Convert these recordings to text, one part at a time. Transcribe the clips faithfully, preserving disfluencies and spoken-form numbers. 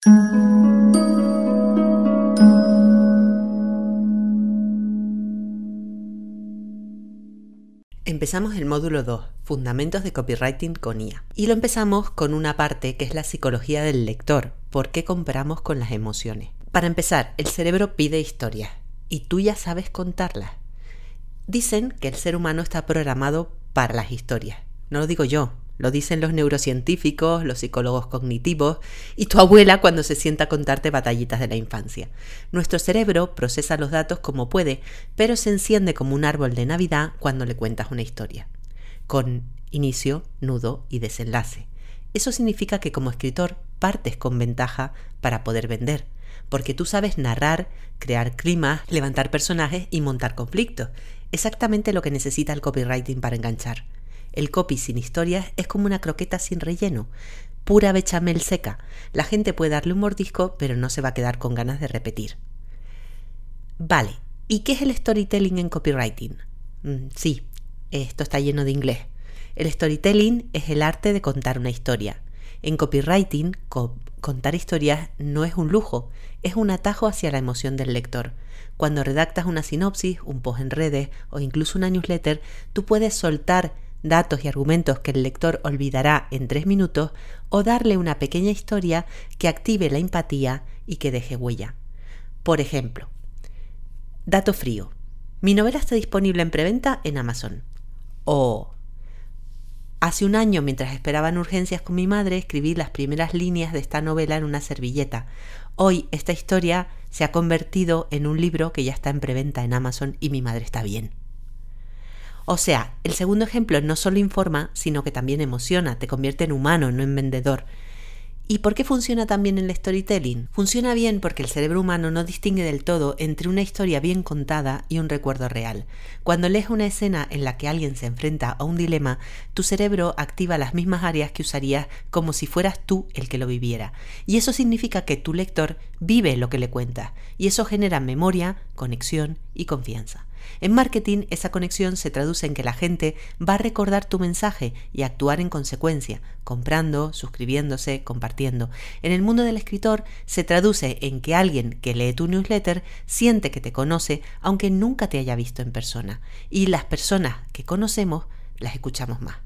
Empezamos el módulo dos, Fundamentos de Copywriting con I A. Y lo empezamos con una parte que es la psicología del lector. ¿Por qué compramos con las emociones? Para empezar, el cerebro pide historias y tú ya sabes contarlas. Dicen que el ser humano está programado para las historias. No lo digo yo, lo dicen los neurocientíficos, los psicólogos cognitivos y tu abuela cuando se sienta a contarte batallitas de la infancia. Nuestro cerebro procesa los datos como puede, pero se enciende como un árbol de Navidad cuando le cuentas una historia, con inicio, nudo y desenlace. Eso significa que como escritor partes con ventaja para poder vender, porque tú sabes narrar, crear climas, levantar personajes y montar conflictos. Exactamente lo que necesita el copywriting para enganchar. El copy sin historias es como una croqueta sin relleno, pura bechamel seca. La gente puede darle un mordisco, pero no se va a quedar con ganas de repetir. Vale, ¿y qué es el storytelling en copywriting? Mm, sí, esto está lleno de inglés. El storytelling es el arte de contar una historia. En copywriting, co- contar historias no es un lujo, es un atajo hacia la emoción del lector. Cuando redactas una sinopsis, un post en redes o incluso una newsletter, tú puedes soltar datos y argumentos que el lector olvidará en tres minutos o darle una pequeña historia que active la empatía y que deje huella. Por ejemplo, dato frío. Mi novela está disponible en preventa en Amazon. O hace un año, mientras esperaba en urgencias con mi madre, escribí las primeras líneas de esta novela en una servilleta. Hoy esta historia se ha convertido en un libro que ya está en preventa en Amazon y mi madre está bien. O sea, el segundo ejemplo no solo informa, sino que también emociona, te convierte en humano, no en vendedor. ¿Y por qué funciona tan bien el storytelling? Funciona bien porque el cerebro humano no distingue del todo entre una historia bien contada y un recuerdo real. Cuando lees una escena en la que alguien se enfrenta a un dilema, tu cerebro activa las mismas áreas que usarías como si fueras tú el que lo viviera. Y eso significa que tu lector vive lo que le cuentas, y eso genera memoria, conexión y confianza. En marketing, esa conexión se traduce en que la gente va a recordar tu mensaje y actuar en consecuencia, comprando, suscribiéndose, compartiendo. En el mundo del escritor, se traduce en que alguien que lee tu newsletter siente que te conoce aunque nunca te haya visto en persona. Y las personas que conocemos las escuchamos más.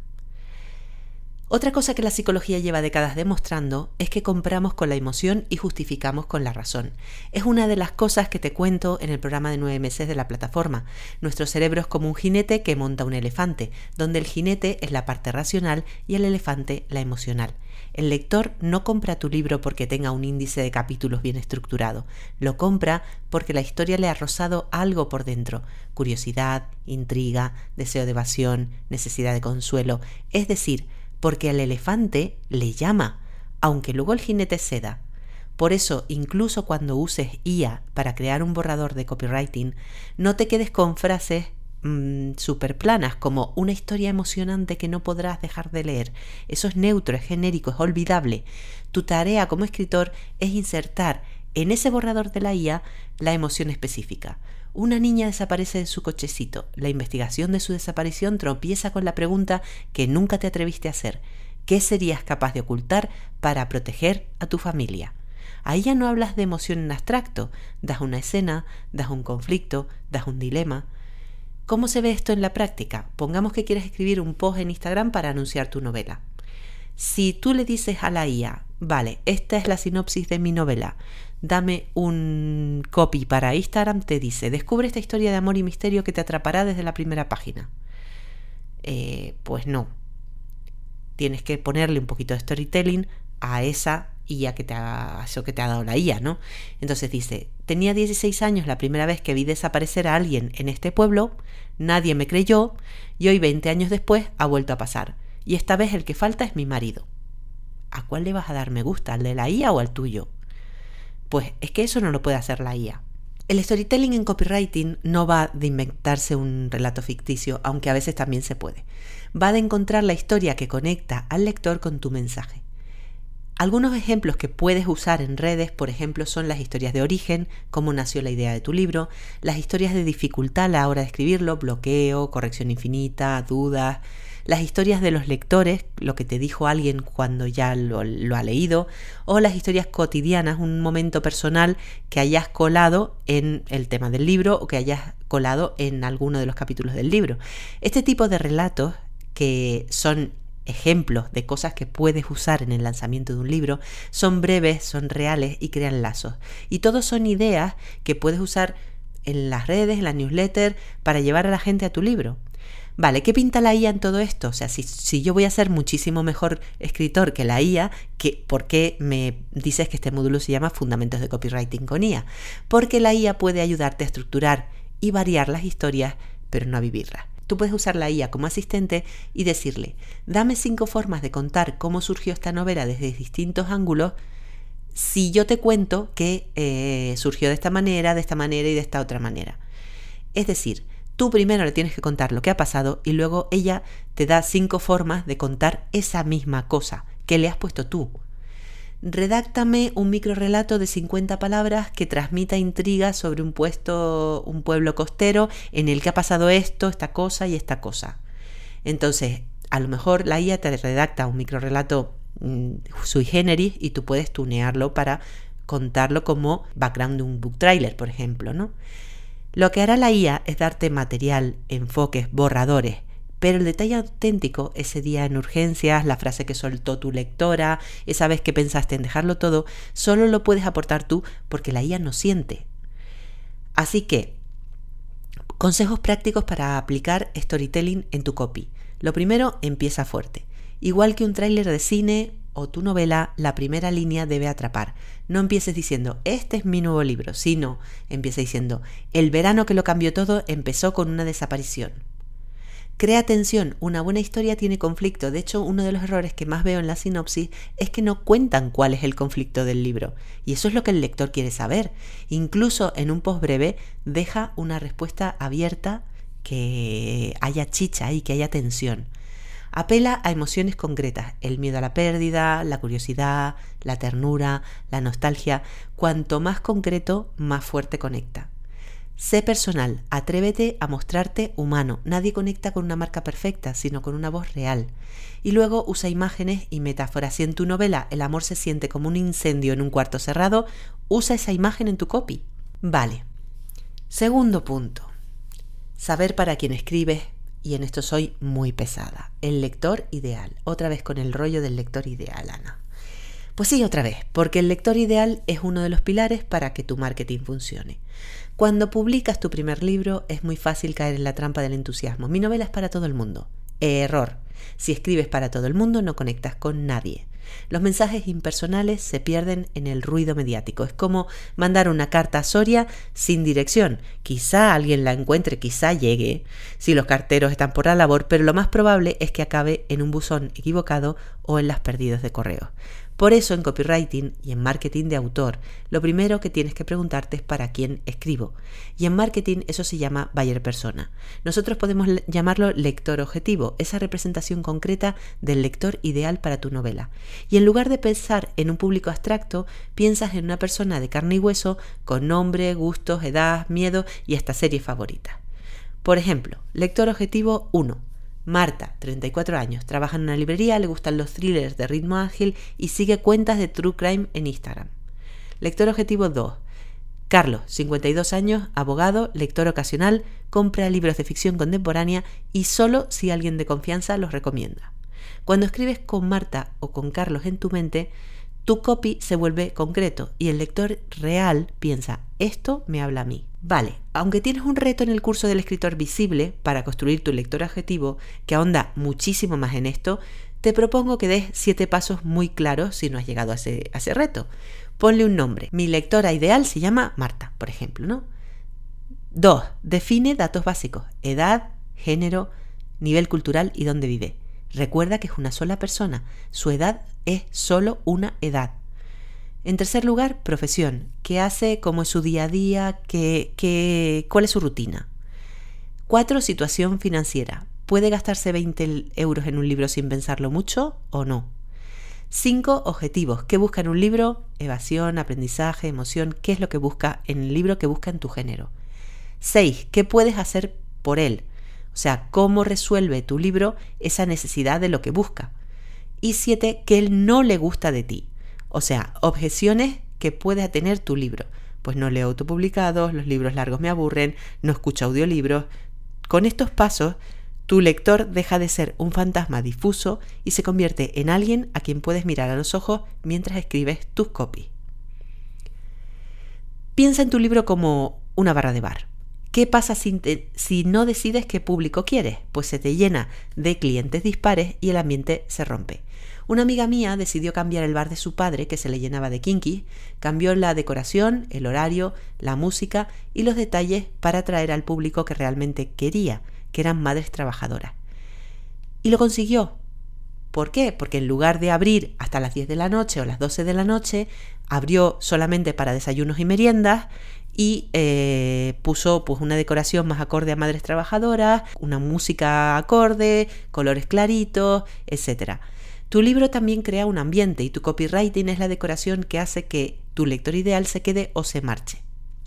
Otra cosa que la psicología lleva décadas demostrando es que compramos con la emoción y justificamos con la razón. Es una de las cosas que te cuento en el programa de nueve meses de la plataforma. Nuestro cerebro es como un jinete que monta un elefante, donde el jinete es la parte racional y el elefante la emocional. El lector no compra tu libro porque tenga un índice de capítulos bien estructurado. Lo compra porque la historia le ha rozado algo por dentro. Curiosidad, intriga, deseo de evasión, necesidad de consuelo. Es decir, porque al elefante le llama, aunque luego el jinete ceda. Por eso, incluso cuando uses I A para crear un borrador de copywriting, no te quedes con frases mmm, súper planas como una historia emocionante que no podrás dejar de leer. Eso es neutro, es genérico, es olvidable. Tu tarea como escritor es insertar en ese borrador de la I A la emoción específica. Una niña desaparece de su cochecito. La investigación de su desaparición tropieza con la pregunta que nunca te atreviste a hacer. ¿Qué serías capaz de ocultar para proteger a tu familia? Ahí ya no hablas de emoción en abstracto. Das una escena, das un conflicto, das un dilema. ¿Cómo se ve esto en la práctica? Pongamos que quieres escribir un post en Instagram para anunciar tu novela. Si tú le dices a la I A, vale, esta es la sinopsis de mi novela, dame un copy para Instagram, te dice, descubre esta historia de amor y misterio que te atrapará desde la primera página. Eh, pues no. Tienes que ponerle un poquito de storytelling a esa I A que te ha, a eso que te ha dado la I A, ¿no? Entonces dice, tenía dieciséis años la primera vez que vi desaparecer a alguien en este pueblo, nadie me creyó y hoy veinte años después ha vuelto a pasar. Y esta vez el que falta es mi marido. ¿A cuál le vas a dar me gusta? ¿Al de la I A o al tuyo? Pues es que eso no lo puede hacer la I A. El storytelling en copywriting no va de inventarse un relato ficticio, aunque a veces también se puede. Va de encontrar la historia que conecta al lector con tu mensaje. Algunos ejemplos que puedes usar en redes, por ejemplo, son las historias de origen, cómo nació la idea de tu libro, las historias de dificultad a la hora de escribirlo, bloqueo, corrección infinita, dudas, las historias de los lectores, lo que te dijo alguien cuando ya lo, lo ha leído, o las historias cotidianas, un momento personal que hayas colado en el tema del libro o que hayas colado en alguno de los capítulos del libro. Este tipo de relatos, que son ejemplos de cosas que puedes usar en el lanzamiento de un libro, son breves, son reales y crean lazos. Y todos son ideas que puedes usar en las redes, en la newsletter, para llevar a la gente a tu libro. Vale, ¿qué pinta la I A en todo esto? O sea, si, si yo voy a ser muchísimo mejor escritor que la I A, ¿qué, ¿por qué me dices que este módulo se llama Fundamentos de Copywriting con I A? Porque la I A puede ayudarte a estructurar y variar las historias, pero no a vivirlas. Tú puedes usar la I A como asistente y decirle, dame cinco formas de contar cómo surgió esta novela desde distintos ángulos, si yo te cuento que eh, surgió de esta manera, de esta manera y de esta otra manera. Es decir, tú primero le tienes que contar lo que ha pasado y luego ella te da cinco formas de contar esa misma cosa que le has puesto tú. Redáctame un microrelato de cincuenta palabras que transmita intriga sobre un, puesto, un pueblo costero en el que ha pasado esto, esta cosa y esta cosa. Entonces, a lo mejor la I A te redacta un microrelato mmm, sui generis y tú puedes tunearlo para contarlo como background de un book trailer, por ejemplo, ¿no? Lo que hará la I A es darte material, enfoques, borradores, pero el detalle auténtico, ese día en urgencias, la frase que soltó tu lectora, esa vez que pensaste en dejarlo todo, solo lo puedes aportar tú porque la I A no siente. Así que, consejos prácticos para aplicar storytelling en tu copy. Lo primero, empieza fuerte. Igual que un tráiler de cine o tu novela, la primera línea debe atrapar. No empieces diciendo, este es mi nuevo libro, sino empieza diciendo, el verano que lo cambió todo empezó con una desaparición. Crea tensión, una buena historia tiene conflicto. De hecho, uno de los errores que más veo en la sinopsis es que no cuentan cuál es el conflicto del libro. Y eso es lo que el lector quiere saber. Incluso en un post breve deja una respuesta abierta, que haya chicha y que haya tensión. Apela a emociones concretas, el miedo a la pérdida, la curiosidad, la ternura, la nostalgia. Cuanto más concreto, más fuerte conecta. Sé personal, atrévete a mostrarte humano. Nadie conecta con una marca perfecta, sino con una voz real. Y luego usa imágenes y metáforas. Si en tu novela el amor se siente como un incendio en un cuarto cerrado, usa esa imagen en tu copy. Vale. Segundo punto. Saber para quién escribes, y en esto soy muy pesada. El lector ideal. Otra vez con el rollo del lector ideal, Ana. Pues sí, otra vez, porque el lector ideal es uno de los pilares para que tu marketing funcione. Cuando publicas tu primer libro es muy fácil caer en la trampa del entusiasmo. Mi novela es para todo el mundo. Error. Si escribes para todo el mundo no conectas con nadie. Los mensajes impersonales se pierden en el ruido mediático. Es como mandar una carta a Soria sin dirección. Quizá alguien la encuentre, quizá llegue, si los carteros están por la labor, pero lo más probable es que acabe en un buzón equivocado o en las perdidas de correos. Por eso en copywriting y en marketing de autor, lo primero que tienes que preguntarte es para quién escribo. Y en marketing eso se llama buyer persona. Nosotros podemos llamarlo lector objetivo, esa representación concreta del lector ideal para tu novela. Y en lugar de pensar en un público abstracto, piensas en una persona de carne y hueso con nombre, gustos, edad, miedo y hasta series favoritas. Por ejemplo, lector objetivo uno. Marta, treinta y cuatro años, trabaja en una librería, le gustan los thrillers de ritmo ágil y sigue cuentas de true crime en Instagram. Lector objetivo dos. Carlos, cincuenta y dos años, abogado, lector ocasional, compra libros de ficción contemporánea y solo si alguien de confianza los recomienda. Cuando escribes con Marta o con Carlos en tu mente, tu copy se vuelve concreto y el lector real piensa, esto me habla a mí. Vale, aunque tienes un reto en el curso del escritor visible para construir tu lector objetivo, que ahonda muchísimo más en esto, te propongo que des siete pasos muy claros si no has llegado a ese, a ese reto. Ponle un nombre. Mi lectora ideal se llama Marta, por ejemplo, ¿no? dos. Define datos básicos. Edad, género, nivel cultural y dónde vive. Recuerda que es una sola persona. Su edad es solo una edad. En tercer lugar, profesión. ¿Qué hace? ¿Cómo es su día a día? ¿Qué, qué, ¿Cuál es su rutina? Cuatro, situación financiera. ¿Puede gastarse veinte euros en un libro sin pensarlo mucho o no? Cinco, objetivos. ¿Qué busca en un libro? Evasión, aprendizaje, emoción. ¿Qué es lo que busca en el libro que busca en tu género? Seis, ¿qué puedes hacer por él? O sea, cómo resuelve tu libro esa necesidad de lo que busca. Y siete, que él no le gusta de ti. O sea, objeciones que pueda tener tu libro. Pues no leo autopublicados, los libros largos me aburren, no escucho audiolibros. Con estos pasos, tu lector deja de ser un fantasma difuso y se convierte en alguien a quien puedes mirar a los ojos mientras escribes tus copies. Piensa en tu libro como una barra de bar. ¿Qué pasa si, te, si no decides qué público quieres? Pues se te llena de clientes dispares y el ambiente se rompe. Una amiga mía decidió cambiar el bar de su padre, que se le llenaba de kinky, cambió la decoración, el horario, la música y los detalles para atraer al público que realmente quería, que eran madres trabajadoras. Y lo consiguió. ¿Por qué? Porque en lugar de abrir hasta las diez de la noche o las doce de la noche, abrió solamente para desayunos y meriendas y eh, puso pues, una decoración más acorde a madres trabajadoras, una música acorde, colores claritos, etcétera. Tu libro también crea un ambiente y tu copywriting es la decoración que hace que tu lector ideal se quede o se marche.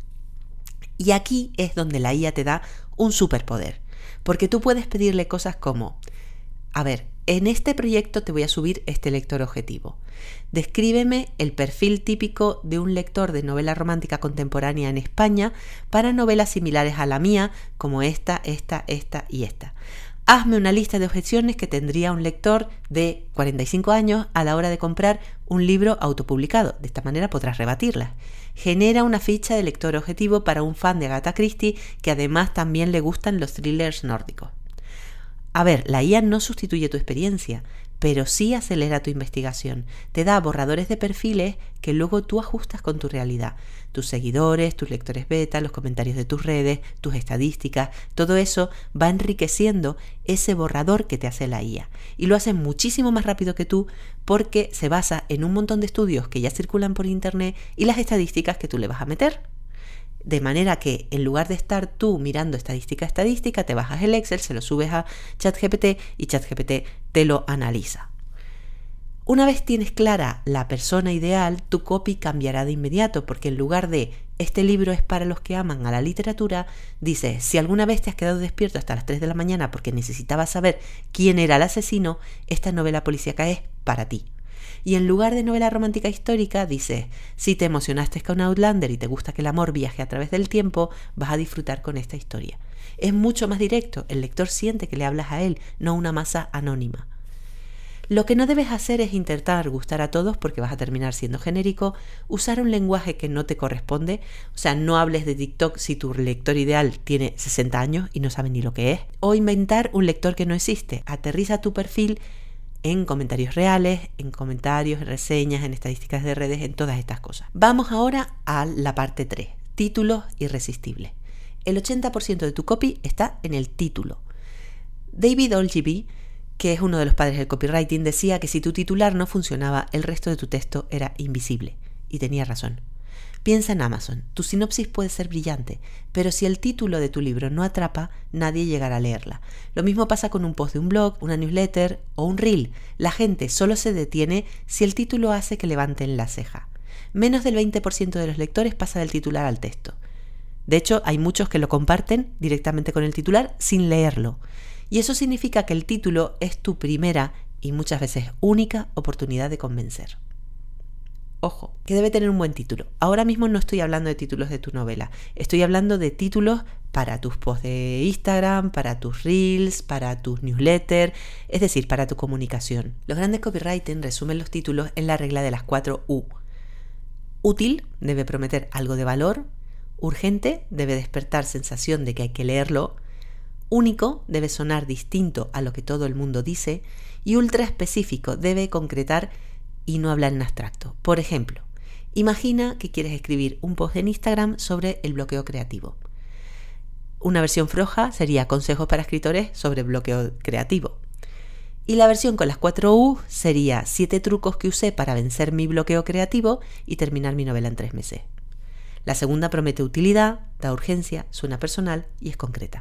Y aquí es donde la I A te da un superpoder, porque tú puedes pedirle cosas como, a ver, en este proyecto te voy a subir este lector objetivo. Descríbeme el perfil típico de un lector de novela romántica contemporánea en España para novelas similares a la mía, como esta, esta, esta y esta. Hazme una lista de objeciones que tendría un lector de cuarenta y cinco años a la hora de comprar un libro autopublicado. De esta manera podrás rebatirlas. Genera una ficha de lector objetivo para un fan de Agatha Christie que además también le gustan los thrillers nórdicos. A ver, la I A no sustituye tu experiencia, pero sí acelera tu investigación. Te da borradores de perfiles que luego tú ajustas con tu realidad. Tus seguidores, tus lectores beta, los comentarios de tus redes, tus estadísticas, todo eso va enriqueciendo ese borrador que te hace la I A. Y lo hace muchísimo más rápido que tú porque se basa en un montón de estudios que ya circulan por internet y las estadísticas que tú le vas a meter. De manera que en lugar de estar tú mirando estadística a estadística, te bajas el Excel, se lo subes a ChatGPT y ChatGPT te lo analiza. Una vez tienes clara la persona ideal, tu copy cambiará de inmediato, porque en lugar de este libro es para los que aman a la literatura, dices, si alguna vez te has quedado despierto hasta las tres de la mañana porque necesitabas saber quién era el asesino, esta novela policíaca es para ti. Y en lugar de novela romántica histórica, dices, si te emocionaste con Outlander y te gusta que el amor viaje a través del tiempo, vas a disfrutar con esta historia. Es mucho más directo, el lector siente que le hablas a él, no a una masa anónima. Lo que no debes hacer es intentar gustar a todos porque vas a terminar siendo genérico, usar un lenguaje que no te corresponde, o sea, no hables de TikTok si tu lector ideal tiene sesenta años y no sabe ni lo que es, o inventar un lector que no existe. Aterriza tu perfil en comentarios reales, en comentarios, en reseñas, en estadísticas de redes, en todas estas cosas. Vamos ahora a la parte tres, títulos irresistibles. El ochenta por ciento de tu copy está en el título. David Ogilvy, que es uno de los padres del copywriting, decía que si tu titular no funcionaba, el resto de tu texto era invisible. Y tenía razón. Piensa en Amazon. Tu sinopsis puede ser brillante, pero si el título de tu libro no atrapa, nadie llegará a leerla. Lo mismo pasa con un post de un blog, una newsletter o un reel. La gente solo se detiene si el título hace que levanten la ceja. Menos del veinte por ciento de los lectores pasa del titular al texto. De hecho, hay muchos que lo comparten directamente con el titular sin leerlo. Y eso significa que el título es tu primera y muchas veces única oportunidad de convencer. Ojo, que debe tener un buen título. Ahora mismo no estoy hablando de títulos de tu novela. Estoy hablando de títulos para tus posts de Instagram, para tus reels, para tus newsletters, es decir, para tu comunicación. Los grandes copywriting resumen los títulos en la regla de las cuatro U. Útil, debe prometer algo de valor. Urgente, debe despertar sensación de que hay que leerlo. Único, debe sonar distinto a lo que todo el mundo dice. Y ultra específico, debe concretar y no hablar en abstracto. Por ejemplo, imagina que quieres escribir un post en Instagram sobre el bloqueo creativo. Una versión floja sería consejos para escritores sobre bloqueo creativo. Y la versión con las cuatro U sería siete trucos que usé para vencer mi bloqueo creativo y terminar mi novela en tres meses. La segunda promete utilidad, da urgencia, suena personal y es concreta.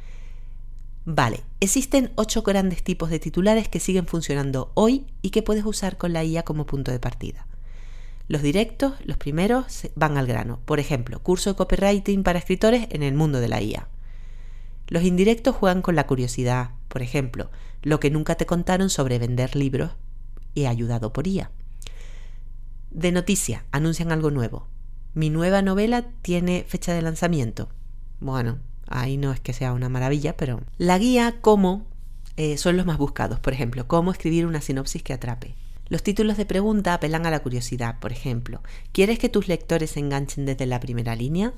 Vale, existen ocho grandes tipos de titulares que siguen funcionando hoy y que puedes usar con la I A como punto de partida. Los directos, los primeros, van al grano. Por ejemplo, curso de copywriting para escritores en el mundo de la I A. Los indirectos juegan con la curiosidad. Por ejemplo, lo que nunca te contaron sobre vender libros y ayudado por I A. De noticia, anuncian algo nuevo. Mi nueva novela tiene fecha de lanzamiento. Bueno, ahí no es que sea una maravilla, pero... La guía cómo eh, son los más buscados. Por ejemplo, cómo escribir una sinopsis que atrape. Los títulos de pregunta apelan a la curiosidad. Por ejemplo, ¿quieres que tus lectores se enganchen desde la primera línea?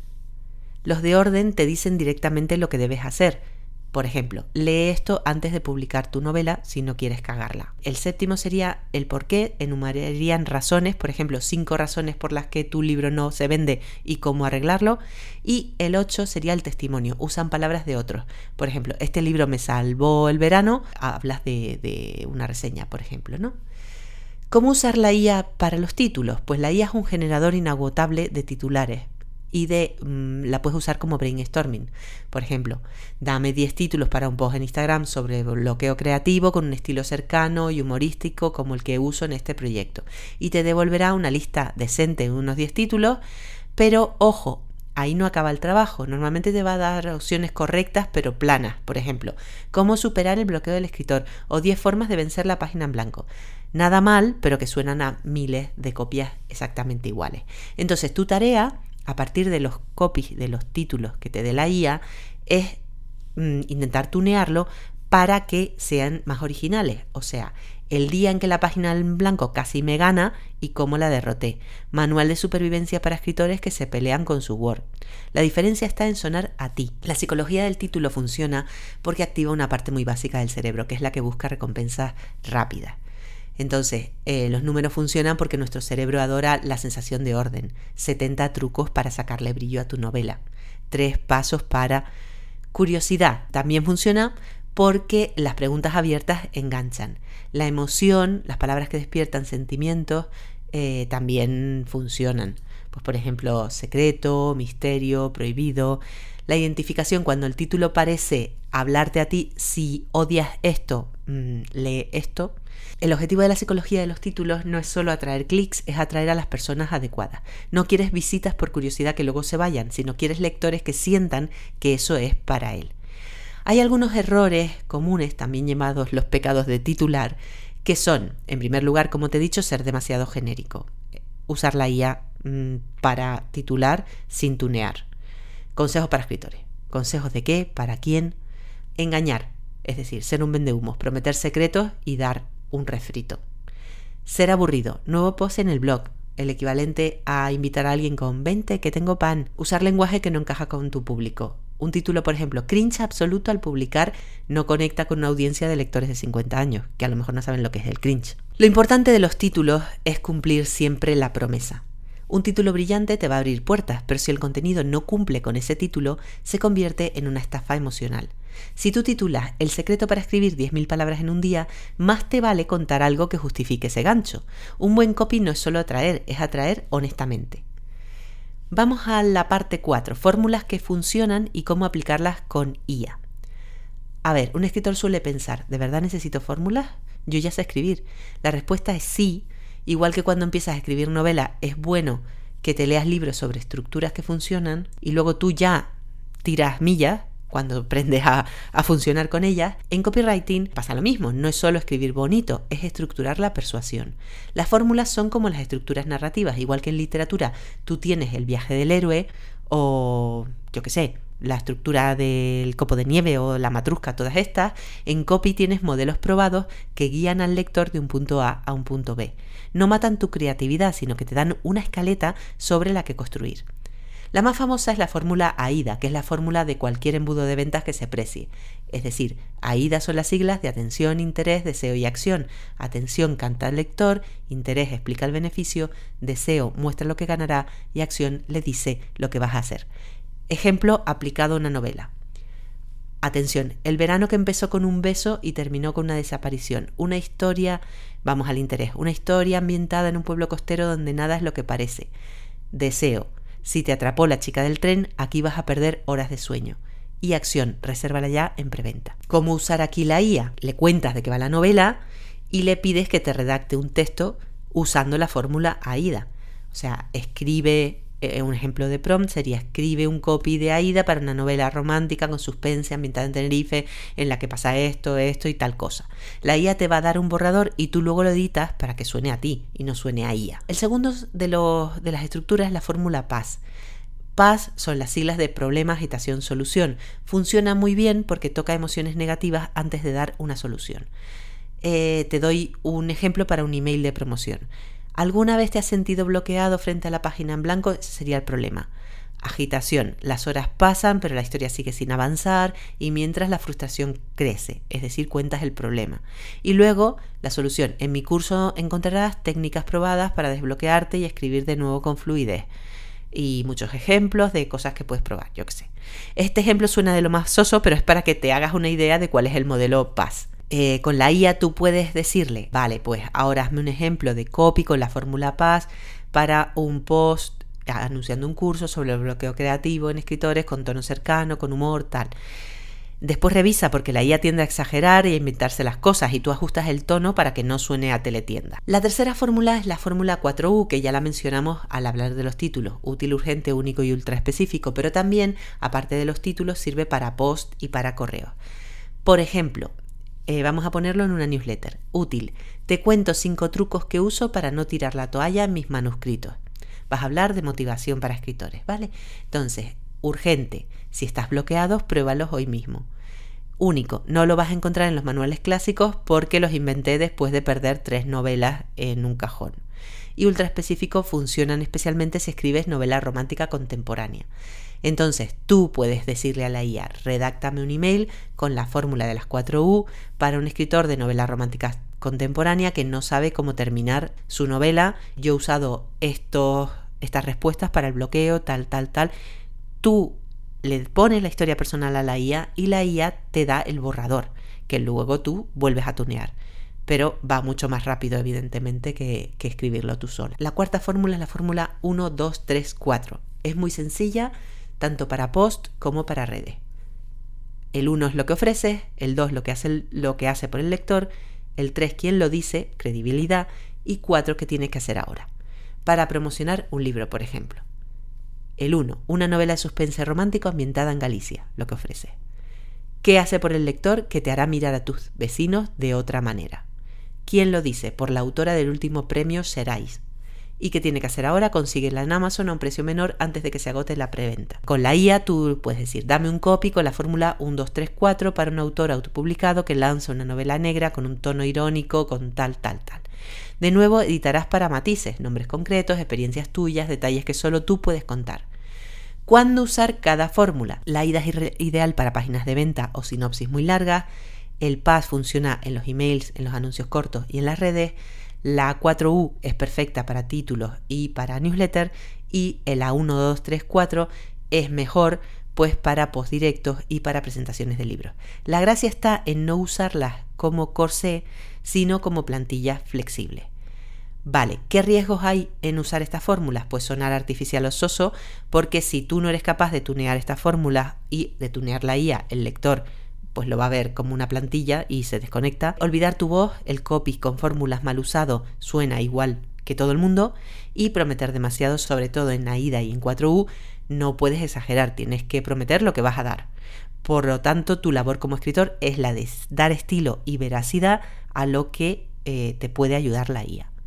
Los de orden te dicen directamente lo que debes hacer. Por ejemplo, lee esto antes de publicar tu novela si no quieres cagarla. El séptimo sería el por qué, enumerarían razones, por ejemplo, cinco razones por las que tu libro no se vende y cómo arreglarlo. Y el ocho sería el testimonio, usan palabras de otros. Por ejemplo, este libro me salvó el verano, hablas de, de una reseña, por ejemplo, ¿no? ¿Cómo usar la I A para los títulos? Pues la I A es un generador inagotable de titulares. Y de mmm, la puedes usar como brainstorming. Por ejemplo, dame diez títulos para un post en Instagram sobre bloqueo creativo con un estilo cercano y humorístico como el que uso en este proyecto. Y te devolverá una lista decente de unos diez títulos, pero ojo, ahí no acaba el trabajo. Normalmente te va a dar opciones correctas pero planas. Por ejemplo, cómo superar el bloqueo del escritor o diez formas de vencer la página en blanco. Nada mal, pero que suenan a miles de copias exactamente iguales. Entonces, tu tarea... a partir de los copies, de los títulos que te dé la I A, es mm, intentar tunearlo para que sean más originales. O sea, el día en que la página en blanco casi me gana y cómo la derroté. Manual de supervivencia para escritores que se pelean con su Word. La diferencia está en sonar a ti. La psicología del título funciona porque activa una parte muy básica del cerebro, que es la que busca recompensas rápidas. Entonces, eh, los números funcionan porque nuestro cerebro adora la sensación de orden. setenta trucos para sacarle brillo a tu novela. Tres pasos para curiosidad. También funciona porque las preguntas abiertas enganchan. La emoción, las palabras que despiertan sentimientos, eh, también funcionan. Pues, por ejemplo, secreto, misterio, prohibido. La identificación, cuando el título parece hablarte a ti, si odias esto, mmm, lee esto. El objetivo de la psicología de los títulos no es solo atraer clics, es atraer a las personas adecuadas. No quieres visitas por curiosidad que luego se vayan, sino quieres lectores que sientan que eso es para él. Hay algunos errores comunes, también llamados los pecados de titular, que son, en primer lugar, como te he dicho, ser demasiado genérico. Usar la I A mmm, para titular sin tunear. Consejos para escritores. ¿Consejos de qué? ¿Para quién? Engañar, es decir, ser un vendehumos, prometer secretos y dar un refrito. Ser aburrido. Nuevo post en el blog. El equivalente a invitar a alguien con veinte que tengo pan. Usar lenguaje que no encaja con tu público. Un título, por ejemplo, cringe absoluto al publicar, no conecta con una audiencia de lectores de cincuenta años, que a lo mejor no saben lo que es el cringe. Lo importante de los títulos es cumplir siempre la promesa. Un título brillante te va a abrir puertas, pero si el contenido no cumple con ese título, se convierte en una estafa emocional. Si tú titulas El secreto para escribir diez mil palabras en un día, más te vale contar algo que justifique ese gancho. Un buen copy no es solo atraer, es atraer honestamente. Vamos a la parte cuatro, fórmulas que funcionan y cómo aplicarlas con I A. A ver, un escritor suele pensar, ¿de verdad necesito fórmulas? Yo ya sé escribir. La respuesta es sí. Igual que cuando empiezas a escribir novela, es bueno que te leas libros sobre estructuras que funcionan y luego tú ya tiras millas cuando aprendes a, a funcionar con ellas. En copywriting pasa lo mismo, no es solo escribir bonito, es estructurar la persuasión. Las fórmulas son como las estructuras narrativas, igual que en literatura tú tienes el viaje del héroe o, yo qué sé, la estructura del copo de nieve o la matrusca, todas estas. En copy tienes modelos probados que guían al lector de un punto A a un punto B. No matan tu creatividad, sino que te dan una escaleta sobre la que construir. La más famosa es la fórmula AIDA, que es la fórmula de cualquier embudo de ventas que se precie. Es decir, AIDA son las siglas de atención, interés, deseo y acción. Atención canta al lector, interés explica el beneficio, deseo muestra lo que ganará y acción le dice lo que vas a hacer. Ejemplo aplicado a una novela. Atención, el verano que empezó con un beso y terminó con una desaparición. Una historia, vamos al interés, una historia ambientada en un pueblo costero donde nada es lo que parece. Deseo, si te atrapó la chica del tren, aquí vas a perder horas de sueño. Y acción, resérvala ya en preventa. ¿Cómo usar aquí la I A? Le cuentas de qué va la novela y le pides que te redacte un texto usando la fórmula AIDA. O sea, escribe Eh, un ejemplo de prompt sería: escribe un copy de Aída para una novela romántica con suspense ambientada en Tenerife en la que pasa esto, esto y tal cosa. La I A te va a dar un borrador y tú luego lo editas para que suene a ti y no suene a I A. El segundo de, los, de las estructuras es la fórmula P A S. P A S son las siglas de problema, agitación, solución. Funciona muy bien porque toca emociones negativas antes de dar una solución. Eh, te doy un ejemplo para un email de promoción. ¿Alguna vez te has sentido bloqueado frente a la página en blanco? Ese sería el problema. Agitación. Las horas pasan, pero la historia sigue sin avanzar y mientras la frustración crece, es decir, cuentas el problema. Y luego, la solución. En mi curso encontrarás técnicas probadas para desbloquearte y escribir de nuevo con fluidez. Y muchos ejemplos de cosas que puedes probar, yo qué sé. Este ejemplo suena de lo más soso, pero es para que te hagas una idea de cuál es el modelo P A S. Eh, con la I A tú puedes decirle, vale, pues ahora hazme un ejemplo de copy con la fórmula P A S para un post anunciando un curso sobre el bloqueo creativo en escritores con tono cercano, con humor, tal. Después revisa porque la I A tiende a exagerar y a inventarse las cosas y tú ajustas el tono para que no suene a teletienda. La tercera fórmula es la fórmula cuatro U, que ya la mencionamos al hablar de los títulos: útil, urgente, único y ultra específico, pero también, aparte de los títulos, sirve para post y para correos. Por ejemplo, Eh, vamos a ponerlo en una newsletter. Útil. Te cuento cinco trucos que uso para no tirar la toalla en mis manuscritos. Vas a hablar de motivación para escritores, ¿vale? Entonces, urgente. Si estás bloqueado, pruébalos hoy mismo. Único. No lo vas a encontrar en los manuales clásicos porque los inventé después de perder tres novelas en un cajón. Y ultra específico funcionan especialmente si escribes novela romántica contemporánea. Entonces, tú puedes decirle a la I A: redáctame un email con la fórmula de las cuatro U para un escritor de novela romántica contemporánea que no sabe cómo terminar su novela. Yo he usado estos, estas respuestas para el bloqueo, tal, tal, tal. Tú le pones la historia personal a la I A y la I A te da el borrador, que luego tú vuelves a tunear. Pero va mucho más rápido, evidentemente, que, que escribirlo tú sola. La cuarta fórmula es la fórmula uno, dos, tres, cuatro. Es muy sencilla, tanto para post como para redes. El uno es lo que ofreces, el dos lo que hace, lo que hace por el lector, el tres quién lo dice, credibilidad, y cuatro qué tienes que hacer ahora. Para promocionar un libro, por ejemplo. El uno, una novela de suspense romántico ambientada en Galicia, lo que ofrece. ¿Qué hace por el lector que te hará mirar a tus vecinos de otra manera? ¿Quién lo dice? Por la autora del último premio Seráis. ¿Y qué tiene que hacer ahora? Consíguela en Amazon a un precio menor antes de que se agote la preventa. Con la I A tú puedes decir: dame un copy con la fórmula uno, dos, tres, cuatro para un autor autopublicado que lanza una novela negra con un tono irónico, con tal, tal, tal. De nuevo editarás para matices, nombres concretos, experiencias tuyas, detalles que solo tú puedes contar. ¿Cuándo usar cada fórmula? La I A es ideal para páginas de venta o sinopsis muy largas. El P A S funciona en los emails, en los anuncios cortos y en las redes. La cuatro U es perfecta para títulos y para newsletter, y la uno, dos, tres, cuatro es mejor pues para post directos y para presentaciones de libros. La gracia está en no usarlas como corsé, sino como plantillas flexibles. Vale, ¿qué riesgos hay en usar estas fórmulas? Pues sonar artificial o soso, porque si tú no eres capaz de tunear estas fórmulas y de tunear la I A, el lector pues lo va a ver como una plantilla y se desconecta. Olvidar tu voz, el copy con fórmulas mal usado suena igual que todo el mundo, y prometer demasiado, sobre todo en AIDA y en cuatro U, no puedes exagerar, tienes que prometer lo que vas a dar. Por lo tanto, tu labor como escritor es la de dar estilo y veracidad a lo que eh, te puede ayudar la I A.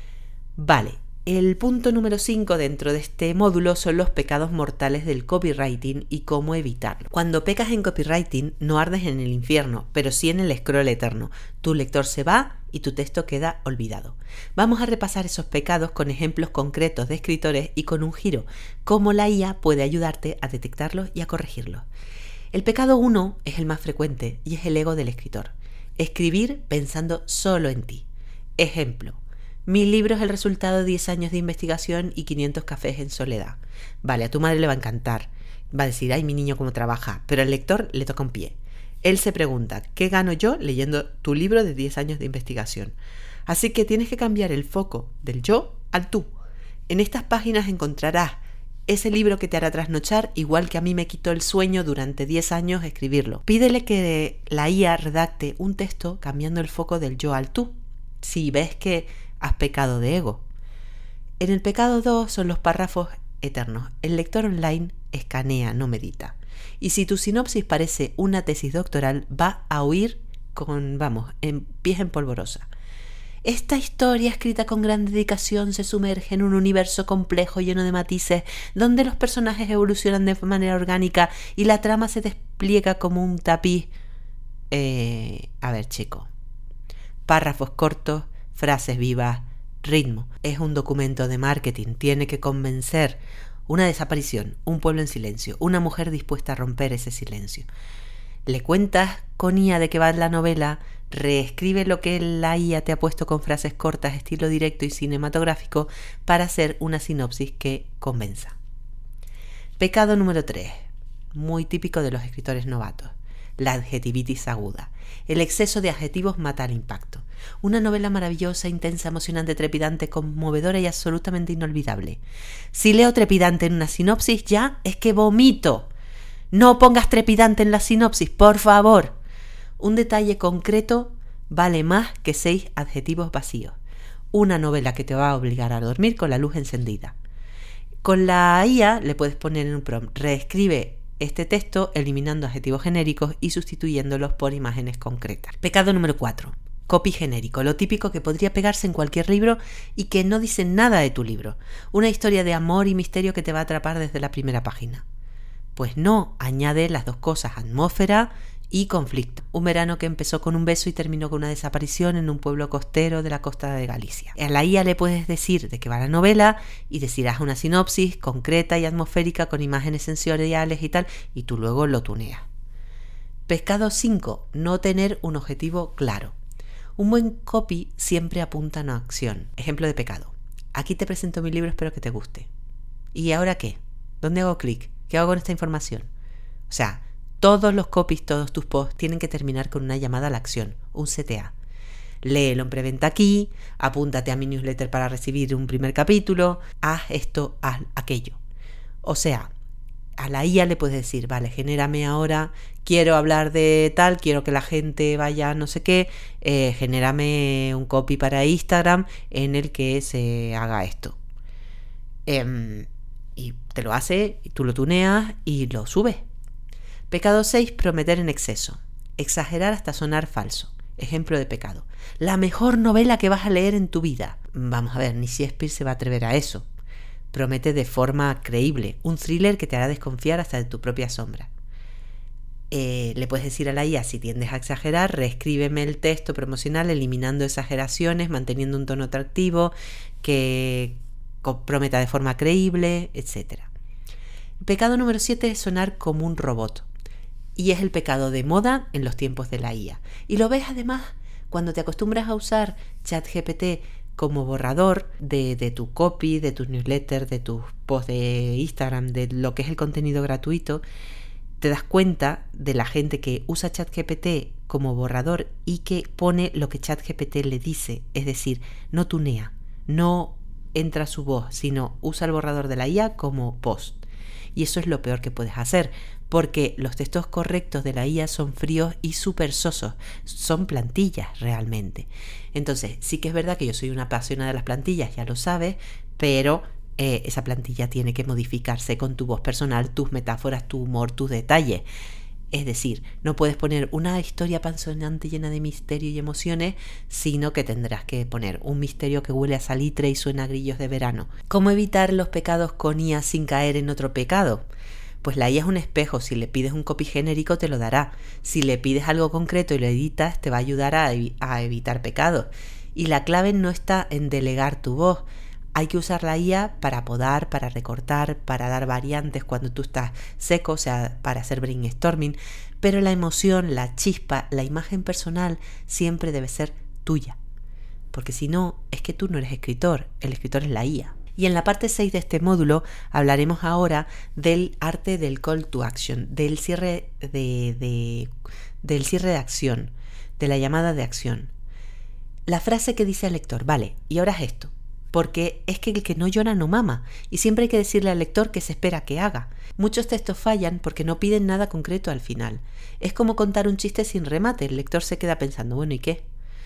Vale. El punto número cinco dentro de este módulo son los pecados mortales del copywriting y cómo evitarlo. Cuando pecas en copywriting no ardes en el infierno, pero sí en el scroll eterno. Tu lector se va y tu texto queda olvidado. Vamos a repasar esos pecados con ejemplos concretos de escritores y con un giro, cómo la I A puede ayudarte a detectarlos y a corregirlos. El pecado uno es el más frecuente y es el ego del escritor. Escribir pensando solo en ti. Ejemplo. Mi libro es el resultado de diez años de investigación y quinientos cafés en soledad. Vale, a tu madre le va a encantar. Va a decir: ay, mi niño cómo trabaja. Pero al lector le toca un pie. Él se pregunta: ¿qué gano yo leyendo tu libro de diez años de investigación? Así que tienes que cambiar el foco del yo al tú. En estas páginas encontrarás ese libro que te hará trasnochar, igual que a mí me quitó el sueño durante diez años escribirlo. Pídele que la I A redacte un texto cambiando el foco del yo al tú. Si ves que has pecado de ego. En el pecado dos son los párrafos eternos. El lector online escanea, no medita. Y si tu sinopsis parece una tesis doctoral, va a huir con, vamos, en pies en polvorosa. Esta historia, escrita con gran dedicación, se sumerge en un universo complejo lleno de matices, donde los personajes evolucionan de manera orgánica y la trama se despliega como un tapiz. Eh, a ver, chico. Párrafos cortos, frases vivas, ritmo. Es un documento de marketing, tiene que convencer. Una desaparición, un pueblo en silencio, una mujer dispuesta a romper ese silencio. Le cuentas con I A de qué va la novela, reescribe lo que la I A te ha puesto con frases cortas, estilo directo y cinematográfico, para hacer una sinopsis que convenza. Pecado número tres, muy típico de los escritores novatos: la adjetivitis aguda. El exceso de adjetivos mata al impacto. Una novela maravillosa, intensa, emocionante, trepidante, conmovedora y absolutamente inolvidable. Si leo trepidante en una sinopsis, ya es que vomito. No pongas trepidante en la sinopsis, por favor. Un detalle concreto vale más que seis adjetivos vacíos. Una novela que te va a obligar a dormir con la luz encendida. Con la I A le puedes poner en un prompt: reescribe este texto eliminando adjetivos genéricos y sustituyéndolos por imágenes concretas. Pecado número cuatro. Copy genérico, lo típico que podría pegarse en cualquier libro y que no dice nada de tu libro. Una historia de amor y misterio que te va a atrapar desde la primera página. Pues no, añade las dos cosas: atmósfera y conflicto. Un verano que empezó con un beso y terminó con una desaparición en un pueblo costero de la costa de Galicia. A la I A le puedes decir de qué va la novela y decirás una sinopsis concreta y atmosférica con imágenes sensoriales y tal, y tú luego lo tuneas. Pecado cinco. No tener un objetivo claro. Un buen copy siempre apunta a una acción. Ejemplo de pecado: aquí te presento mi libro, espero que te guste. ¿Y ahora qué? ¿Dónde hago clic? ¿Qué hago con esta información? O sea, todos los copies, todos tus posts tienen que terminar con una llamada a la acción, un C T A. Léelo en preventa aquí, apúntate a mi newsletter para recibir un primer capítulo, haz esto, haz aquello. O sea, a la I A le puedes decir: vale, genérame ahora, quiero hablar de tal, quiero que la gente vaya no sé qué, eh, genérame un copy para Instagram en el que se haga esto. Eh, y te lo hace, y tú lo tuneas y lo subes. Pecado seis. Prometer en exceso. Exagerar hasta sonar falso. Ejemplo de pecado: la mejor novela que vas a leer en tu vida. Vamos a ver, ni Shakespeare se va a atrever a eso. Promete de forma creíble un thriller que te hará desconfiar hasta de tu propia sombra. Eh, le puedes decir a la I A: si tiendes a exagerar, reescríbeme el texto promocional eliminando exageraciones, manteniendo un tono atractivo, que prometa de forma creíble, etcétera. Pecado número siete es sonar como un robot. Y es el pecado de moda en los tiempos de la I A. Y lo ves además cuando te acostumbras a usar ChatGPT como borrador de, de tu copy, de tus newsletters, de tus posts de Instagram, de lo que es el contenido gratuito. Te das cuenta de la gente que usa ChatGPT como borrador y que pone lo que ChatGPT le dice. Es decir, no tunea, no entra su voz, sino usa el borrador de la I A como post. Y eso es lo peor que puedes hacer, porque los textos correctos de la I A son fríos y súper sosos, son plantillas realmente. Entonces, sí que es verdad que yo soy una apasionada de las plantillas, ya lo sabes, pero eh, esa plantilla tiene que modificarse con tu voz personal, tus metáforas, tu humor, tus detalles. Es decir, no puedes poner una historia apasionante llena de misterio y emociones, sino que tendrás que poner un misterio que huele a salitre y suena a grillos de verano. ¿Cómo evitar los pecados con I A sin caer en otro pecado? Pues la I A es un espejo. Si le pides un copy genérico te lo dará. Si le pides algo concreto y lo editas, te va a ayudar a, ev- a evitar pecados. Y la clave no está en delegar tu voz. Hay que usar la I A para podar, para recortar, para dar variantes cuando tú estás seco, o sea, para hacer brainstorming. Pero la emoción, la chispa, la imagen personal siempre debe ser tuya. Porque si no, es que tú no eres escritor, el escritor es la I A. Y en la parte seis de este módulo hablaremos ahora del arte del call to action, del cierre de, de, del cierre de acción, de la llamada de acción. La frase que dice al lector: vale, y ahora es esto. Porque es que el que no llora no mama, y siempre hay que decirle al lector qué se espera que haga. Muchos textos fallan porque no piden nada concreto al final. Es como contar un chiste sin remate. El lector se queda pensando: bueno, ¿y qué?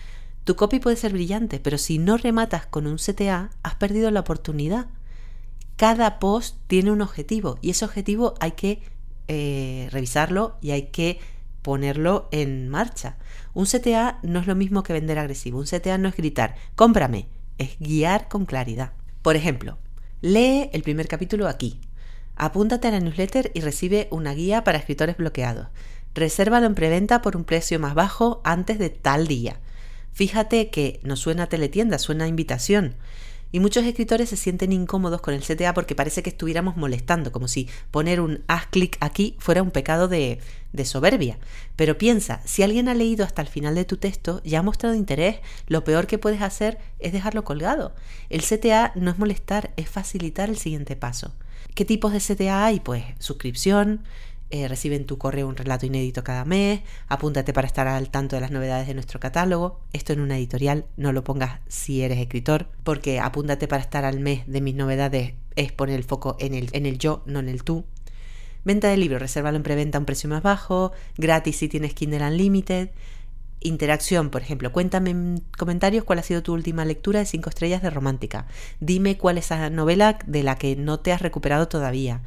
Tu copy puede ser brillante, pero si no rematas con un C T A, has perdido la oportunidad. Cada post tiene un objetivo y ese objetivo hay que eh, revisarlo y hay que ponerlo en marcha. Un C T A no es lo mismo que vender agresivo. Un C T A no es gritar, cómprame, es guiar con claridad. Por ejemplo, lee el primer capítulo aquí. Apúntate a la newsletter y recibe una guía para escritores bloqueados. Resérvalo en preventa por un precio más bajo antes de tal día. Fíjate que no suena a teletienda, suena a invitación. Y muchos escritores se sienten incómodos con el C T A porque parece que estuviéramos molestando, como si poner un haz clic aquí fuera un pecado de, de soberbia. Pero piensa, si alguien ha leído hasta el final de tu texto, ya ha mostrado interés, lo peor que puedes hacer es dejarlo colgado. El C T A no es molestar, es facilitar el siguiente paso. ¿Qué tipos de C T A hay? Pues suscripción, eh, recibe en tu correo un relato inédito cada mes, apúntate para estar al tanto de las novedades de nuestro catálogo. Esto en una editorial, no lo pongas si eres escritor, porque apúntate para estar al mes de mis novedades es poner el foco en el, en el yo, no en el tú. Venta de libros, resérvalo en preventa a un precio más bajo, gratis si tienes Kindle Unlimited. Interacción, por ejemplo, cuéntame en comentarios cuál ha sido tu última lectura de cinco estrellas de romántica. Dime cuál es esa novela de la que no te has recuperado todavía.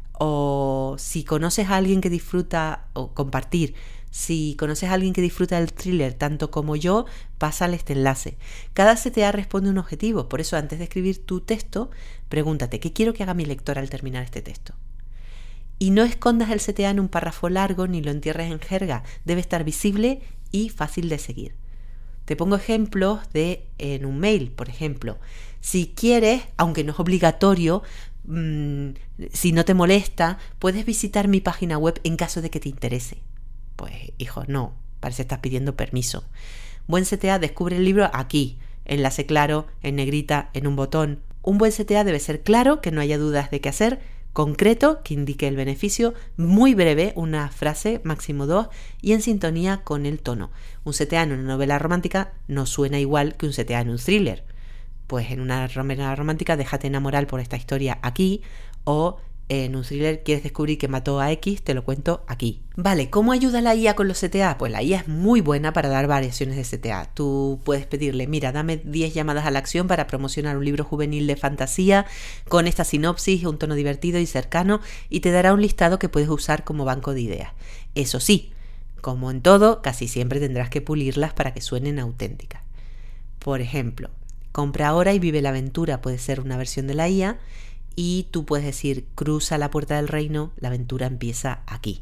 O si conoces a alguien que disfruta, o compartir, si conoces a alguien que disfruta del thriller tanto como yo, pásale este enlace. Cada C T A responde a un objetivo, por eso antes de escribir tu texto, pregúntate, ¿qué quiero que haga mi lector al terminar este texto? Y no escondas el C T A en un párrafo largo ni lo entierres en jerga, debe estar visible y fácil de seguir. Te pongo ejemplos de en un mail, por ejemplo. Si quieres, aunque no es obligatorio, mmm, si no te molesta, puedes visitar mi página web en caso de que te interese. Pues, hijo, no, parece que estás pidiendo permiso. Buen C T A, descubre el libro aquí, enlace claro, en negrita, en un botón. Un buen C T A debe ser claro, que no haya dudas de qué hacer, concreto, que indique el beneficio, muy breve, una frase, máximo dos, y en sintonía con el tono. Un C T A en una novela romántica no suena igual que un C T A en un thriller. Pues en una novela romántica déjate enamorar por esta historia aquí, o en un thriller quieres descubrir que mató a X, te lo cuento aquí. Vale, ¿cómo ayuda la I A con los C T A? Pues la I A es muy buena para dar variaciones de C T A. Tú puedes pedirle, mira, dame diez llamadas a la acción para promocionar un libro juvenil de fantasía con esta sinopsis, un tono divertido y cercano, y te dará un listado que puedes usar como banco de ideas. Eso sí, como en todo, casi siempre tendrás que pulirlas para que suenen auténticas. Por ejemplo, compra ahora y vive la aventura puede ser una versión de la I A, y tú puedes decir, cruza la puerta del reino, la aventura empieza aquí.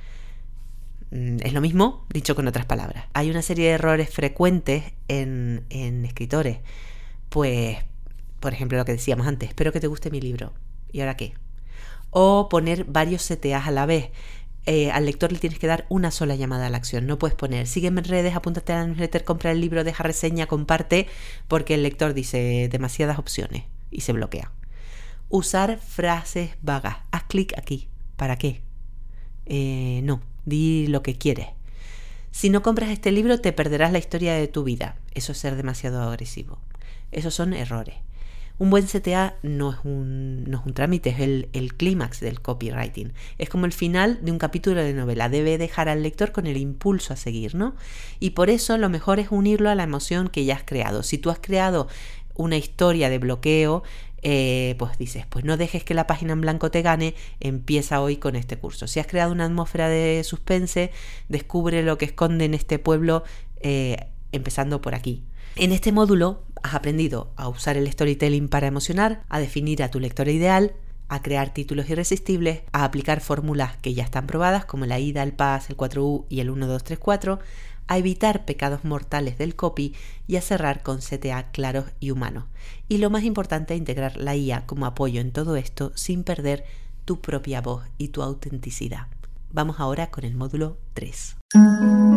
Es lo mismo, dicho con otras palabras. Hay una serie de errores frecuentes en, en escritores. Pues, por ejemplo, lo que decíamos antes, espero que te guste mi libro. ¿Y ahora qué? O poner varios C T As a la vez. Eh, al lector le tienes que dar una sola llamada a la acción. No puedes poner, sígueme en redes, apúntate a la newsletter, compra el libro, deja reseña, comparte, porque el lector dice demasiadas opciones y se bloquea. Usar frases vagas. Haz clic aquí. ¿Para qué? Eh, no, di lo que quieres. Si no compras este libro te perderás la historia de tu vida. Eso es ser demasiado agresivo. Esos son errores. Un buen C T A no es un, no es un trámite, es el, el clímax del copywriting. Es como el final de un capítulo de novela. Debe dejar al lector con el impulso a seguir, ¿no? Y por eso lo mejor es unirlo a la emoción que ya has creado. Si tú has creado una historia de bloqueo, Eh, pues dices, pues no dejes que la página en blanco te gane, empieza hoy con este curso. Si has creado una atmósfera de suspense, descubre lo que esconde en este pueblo, eh, empezando por aquí. En este módulo has aprendido a usar el storytelling para emocionar, a definir a tu lector ideal, a crear títulos irresistibles, a aplicar fórmulas que ya están probadas como la I D A, el P A S, el cuatro U y el uno dos tres cuatro, a evitar pecados mortales del copy y a cerrar con C T A claros y humanos. Y lo más importante, integrar la I A como apoyo en todo esto sin perder tu propia voz y tu autenticidad. Vamos ahora con el módulo tres.